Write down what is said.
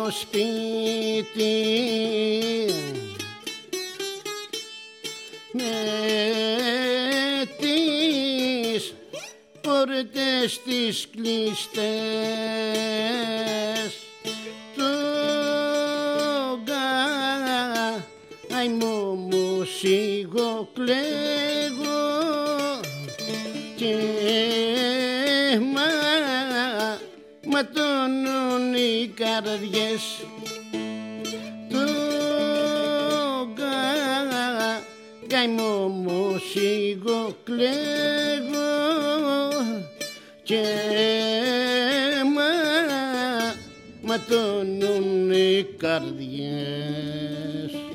σπίτι με τις πόρτες τις κλειστές, τον καημό μου σιγοκλαίγω και ματώνουν οι καρδιές. Τον καημό μου σιγοκλαίγω και ματώνουν οι καρδιές.